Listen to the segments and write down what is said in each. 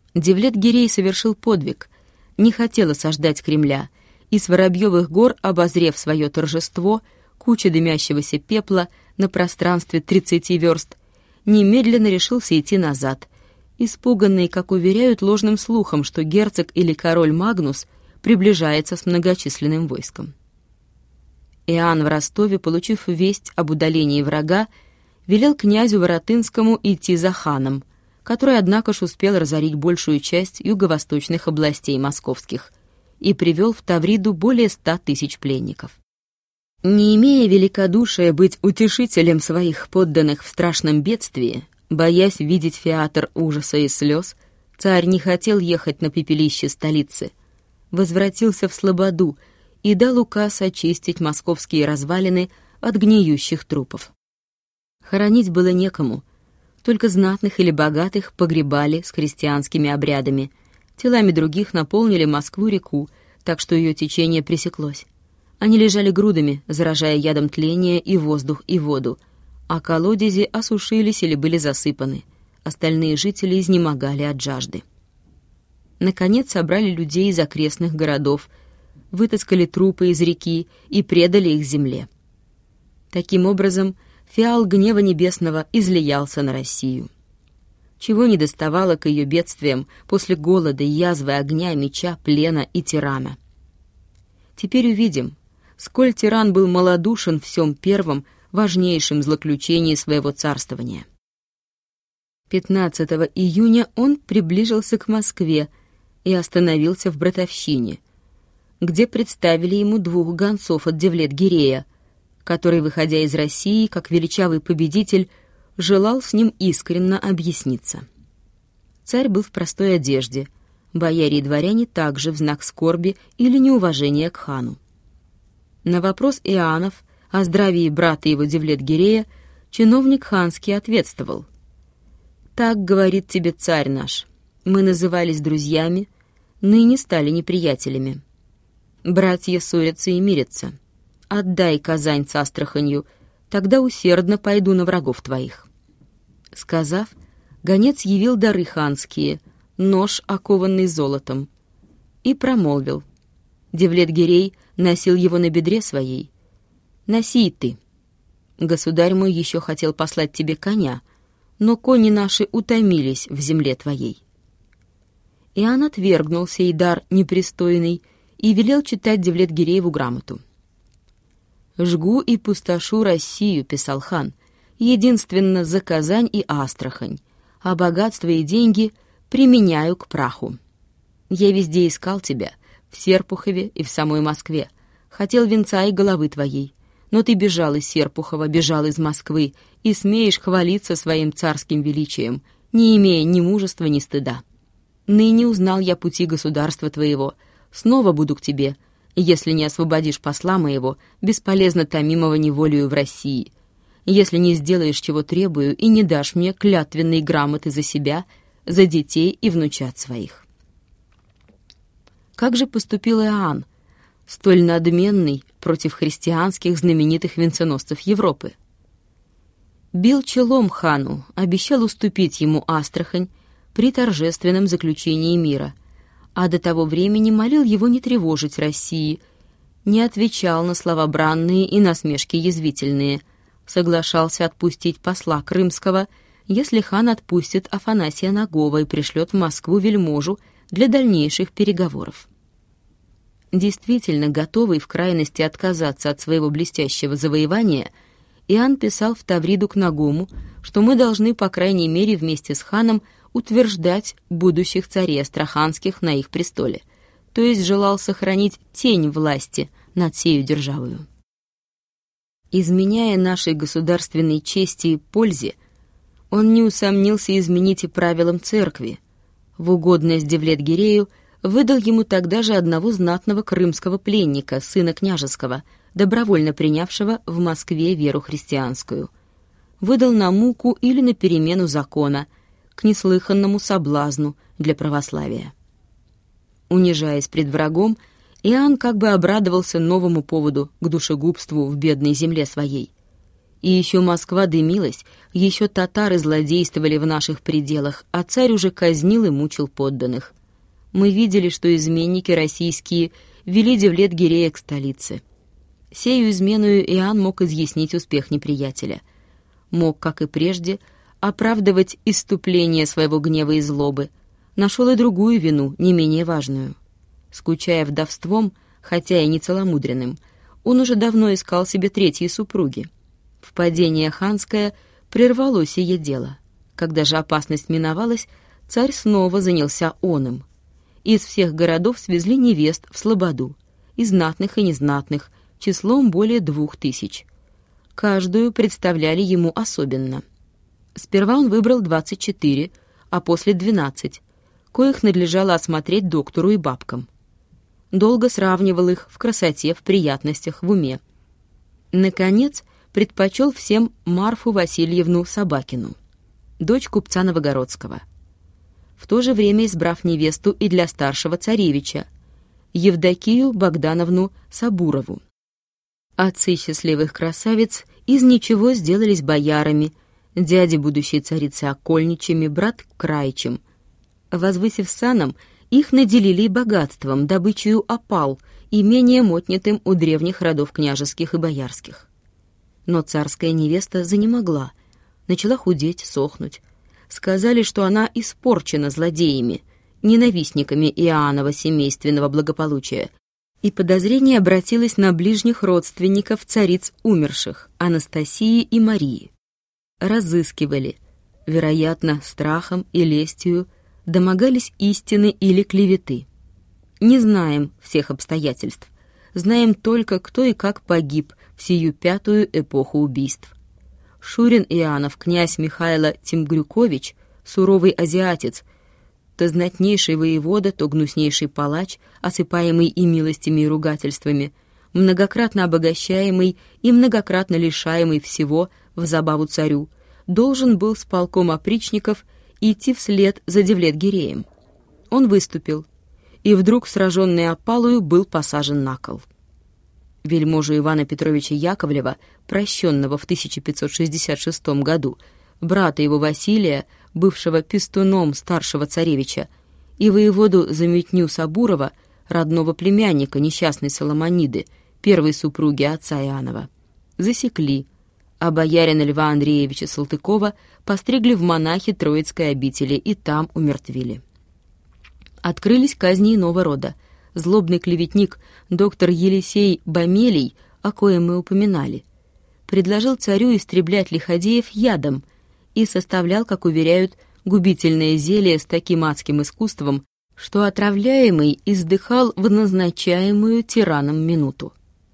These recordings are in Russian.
Девлет-Гирей совершил подвиг, не хотел осаждать Кремля, и с Воробьевых гор, обозрев свое торжество, куча дымящегося пепла на пространстве 30 верст, немедленно решился идти назад, испуганный, как уверяют, ложным слухом, что герцог или король Магнус приближается с многочисленным войском. Иоанн в Ростове, получив весть об удалении врага, велел князю Воротынскому идти за ханом, который, однако ж, успел разорить большую часть юго-восточных областей московских и привел в Тавриду более 100 тысяч пленников. Не имея великодушия быть утешителем своих подданных в страшном бедствии, боясь видеть феатр ужаса и слез, царь не хотел ехать на пепелище столицы, возвратился в Слободу и дал указ очистить московские развалины от гниющих трупов. Хоронить было некому, только знатных или богатых погребали с христианскими обрядами, телами других наполнили Москву-реку, так что ее течение пресеклось. Они лежали грудами, заражая ядом тления и воздух, и воду, а колодези осушились или были засыпаны. Остальные жители изнемогали от жажды. Наконец собрали людей из окрестных городов, вытаскали трупы из реки и предали их земле. Таким образом, фиал гнева небесного излиялся на Россию. Чего не доставало к ее бедствиям после голода, язвы, огня, меча, плена и тирана. Теперь увидим, сколь тиран был малодушен в всем первом, важнейшем злоключении своего царствования. 15 июня он приближился к Москве и остановился в Братовщине, где представили ему 2 гонцов от Девлет-Гирея, который, выходя из России, как величавый победитель, желал с ним искренно объясниться. Царь был в простой одежде, бояре и дворяне также в знак скорби или неуважения к хану. На вопрос Иоаннов о здравии брата его Девлет-Гирея чиновник ханский ответствовал: «Так говорит тебе царь наш, мы назывались друзьями, ныне стали неприятелями. Братья ссорятся и мирятся. Отдай Казань с Астраханью, тогда усердно пойду на врагов твоих». Сказав, гонец явил дары ханские, нож, окованный золотом, и промолвил. Девлет-Гирей носил его на бедре своей. «Носи и ты. Государь мой еще хотел послать тебе коня, но кони наши утомились в земле твоей». Иоанн отвергнул сей дар непристойный и велел читать Девлет-Гирееву грамоту. «Жгу и пустошу Россию», — писал хан, — «единственно за Казань и Астрахань, а богатство и деньги применяю к праху. Я везде искал тебя, в Серпухове и в самой Москве, хотел венца и головы твоей, но ты бежал из Серпухова, бежал из Москвы и смеешь хвалиться своим царским величием, не имея ни мужества, ни стыда. Ныне узнал я пути государства твоего, снова буду к тебе, если не освободишь посла моего, бесполезно томимого неволею в России, если не сделаешь, чего требую, и не дашь мне клятвенной грамоты за себя, за детей и внучат своих». Как же поступил Иоанн, столь надменный против христианских знаменитых венценосцев Европы? Бил челом хану, обещал уступить ему Астрахань при торжественном заключении мира, а до того времени молил его не тревожить России, не отвечал на слова бранные и насмешки язвительные, соглашался отпустить посла крымского, если хан отпустит Афанасия Нагова и пришлет в Москву вельможу для дальнейших переговоров. Действительно готовый в крайности отказаться от своего блестящего завоевания, Иоанн писал в Тавриду к Нагому, что мы должны, по крайней мере, вместе с ханом утверждать будущих царей астраханских на их престоле, то есть желал сохранить тень власти над сею державою. Изменяя нашей государственной чести и пользе, он не усомнился изменить и правилам церкви. В угодность Девлет-Гирею выдал ему тогда же одного знатного крымского пленника, сына княжеского, добровольно принявшего в Москве веру христианскую. Выдал на муку или на перемену закона, к неслыханному соблазну для православия. Унижаясь пред врагом, Иоанн как бы обрадовался новому поводу к душегубству в бедной земле своей. И еще Москва дымилась, еще татары злодействовали в наших пределах, а царь уже казнил и мучил подданных. Мы видели, что изменники российские вели Девлет-Гирея к столице. Сею изменою Иоанн мог изъяснить успех неприятеля. Мог, как и прежде, оправдывать исступление своего гнева и злобы. Нашел и другую вину, не менее важную. Скучая вдовством, хотя и не целомудренным, он уже давно искал себе третьей супруги. Впадение ханское прервало сие дело. Когда же опасность миновалась, царь снова занялся оным. Из всех городов свезли невест в слободу, и знатных, и незнатных, числом более 2000. Каждую представляли ему особенно. Сперва он выбрал 24, а после 12, коих надлежало осмотреть доктору и бабкам. Долго сравнивал их в красоте, в приятностях, в уме. Наконец, предпочел всем Марфу Васильевну Собакину, дочь купца Новогородского. В то же время избрав невесту и для старшего царевича, Евдокию Богдановну Сабурову. Отцы счастливых красавиц из ничего сделались боярами, дяди будущей царицы окольничами, брат краичем. Возвысив саном, их наделили и богатством, добычею опал, имением отнятым у древних родов княжеских и боярских. Но царская невеста занемогла, начала худеть, сохнуть. Сказали, что она испорчена злодеями, ненавистниками Иоаннова семейственного благополучия, и подозрение обратилось на ближних родственников цариц умерших, Анастасии и Марии. Разыскивали, вероятно, страхом и лестью, домогались истины или клеветы. Не знаем всех обстоятельств, знаем только, кто и как погиб в сию пятую эпоху убийств. Шурин Иоаннов, князь Михайло Тимгрюкович, суровый азиатец, то знатнейший воевода, то гнуснейший палач, осыпаемый и милостями, и ругательствами, многократно обогащаемый и многократно лишаемый всего в забаву царю, должен был с полком опричников идти вслед за Девлет-Гиреем. Он выступил, и вдруг, сраженный опалою, был посажен на кол. Вельможу Ивана Петровича Яковлева, прощенного в 1566 году, брата его Василия, бывшего пестуном старшего царевича, и воеводу Заметню Сабурова, родного племянника несчастной Соломониды, первой супруги отца Иоаннова, засекли, а боярина Льва Андреевича Салтыкова постригли в монахи Троицкой обители и там умертвили. Открылись казни иного рода. Злобный клеветник доктор Елисей Бомелий, о коем мы упоминали, предложил царю истреблять лиходеев ядом и составлял, как уверяют, губительное зелье с таким адским искусством, что отравляемый издыхал в назначаемую тираном минуту.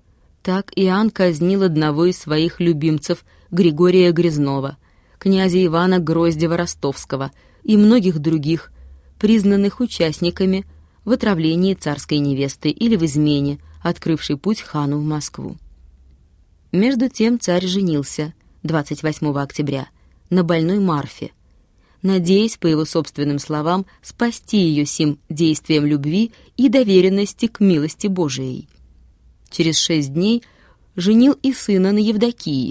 Так Иоанн казнил одного из своих любимцев, Григория Грязнова, князя Ивана Гроздева-Ростовского и многих других, признанных участниками в отравлении царской невесты или в измене, открывшей путь хану в Москву. Между тем царь женился 28 октября на больной Марфе, надеясь, по его собственным словам, спасти ее сим действием любви и доверенности к милости Божией. Через 6 дней женил и сына на Евдокии.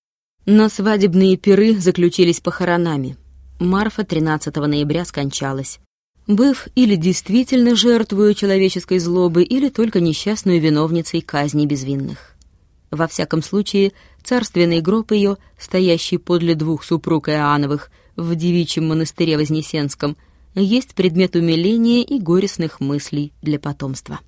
Но свадебные пиры заключились похоронами. Марфа 13 ноября скончалась, быв или действительно жертвою человеческой злобы, или только несчастную виновницей казни безвинных. Во всяком случае, царственный гроб ее, стоящий подле 2 супруг Иоанновых в девичьем монастыре Вознесенском, есть предмет умиления и горестных мыслей для потомства.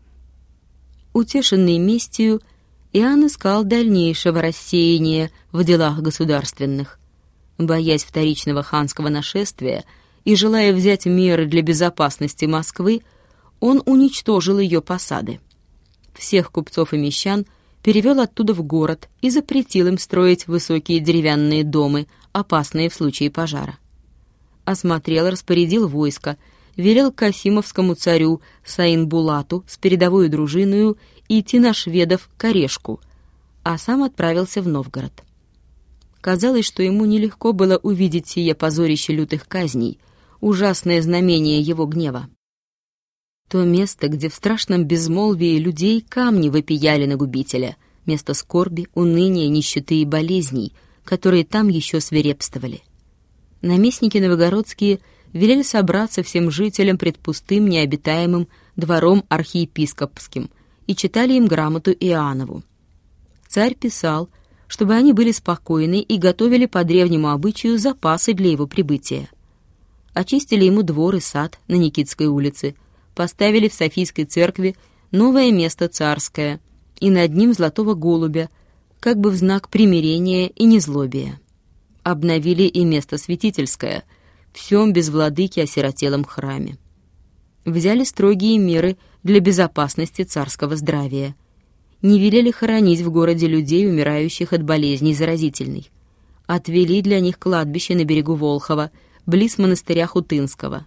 Утешенный местью, Иоанн искал дальнейшего рассеяния в делах государственных. Боясь вторичного ханского нашествия и желая взять меры для безопасности Москвы, он уничтожил ее посады. Всех купцов и мещан перевел оттуда в город и запретил им строить высокие деревянные дома, опасные в случае пожара. Осмотрел, распорядил войско, велел Касимовскому царю Саин-Булату с передовой дружиною идти на шведов к Орешку, а сам отправился в Новгород. Казалось, что ему нелегко было увидеть сие позорище лютых казней, ужасное знамение его гнева. То место, где в страшном безмолвии людей камни вопияли на губителя, место скорби, уныния, нищеты и болезней, которые там еще свирепствовали. Наместники новгородские велели собраться всем жителям пред пустым необитаемым двором архиепископским и читали им грамоту Иоаннову. Царь писал, чтобы они были спокойны и готовили по древнему обычаю запасы для его прибытия. Очистили ему двор и сад на Никитской улице, поставили в Софийской церкви новое место царское и над ним золотого голубя, как бы в знак примирения и незлобия. Обновили и место святительское, всем без владыки осиротелом храме. Взяли строгие меры для безопасности царского здравия. Не велели хоронить в городе людей, умирающих от болезней заразительной. Отвели для них кладбище на берегу Волхова, близ монастыря Хутынского.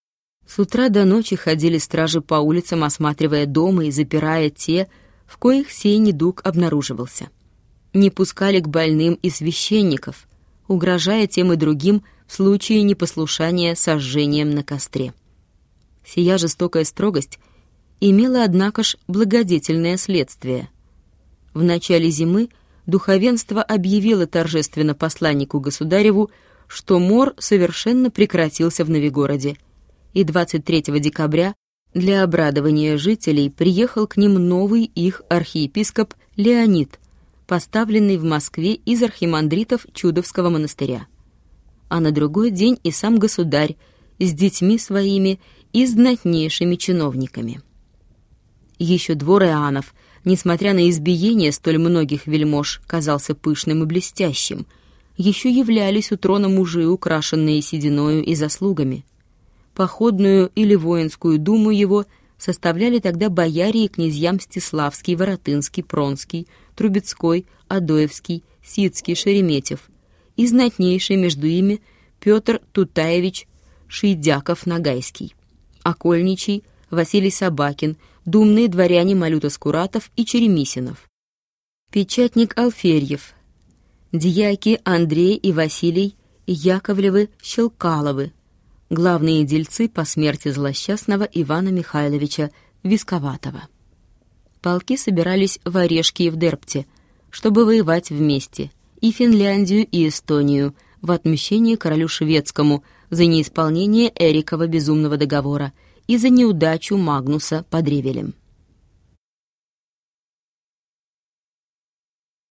С утра до ночи ходили стражи по улицам, осматривая дома и запирая те, в коих сей недуг обнаруживался. Не пускали к больным и священников, угрожая тем и другим в случае непослушания сожжением на костре. Сия жестокая строгость имела, однако ж, благодетельное следствие. В начале зимы духовенство объявило торжественно посланнику государеву, что мор совершенно прекратился в Новигороде, и 23 декабря для обрадования жителей приехал к ним новый их архиепископ Леонид, поставленный в Москве из архимандритов Чудовского монастыря. А на другой день и сам государь с детьми своими и знатнейшими чиновниками. Еще двор Иоаннов, несмотря на избиение столь многих вельмож, казался пышным и блестящим. Еще являлись у трона мужи, украшенные сединою и заслугами. Походную или воинскую думу его составляли тогда бояре и князья Мстиславский, Воротынский, Пронский, Трубецкой, Адоевский, Сицкий, Шереметьев, и знатнейший между ими Петр Тутаевич Шейдяков-Нагайский, окольничий Василий Собакин, думные дворяне Малюта Скуратов и Черемисинов, печатник Алферьев, дьяки Андрей и Василий Яковлевы-Щелкаловы, главные дельцы по смерти злосчастного Ивана Михайловича Висковатого. Полки собирались в Орешки и в Дерпте, чтобы воевать вместе, и Финляндию, и Эстонию, в отмщение королю шведскому за неисполнение Эрикова безумного договора и за неудачу Магнуса под Ревелем.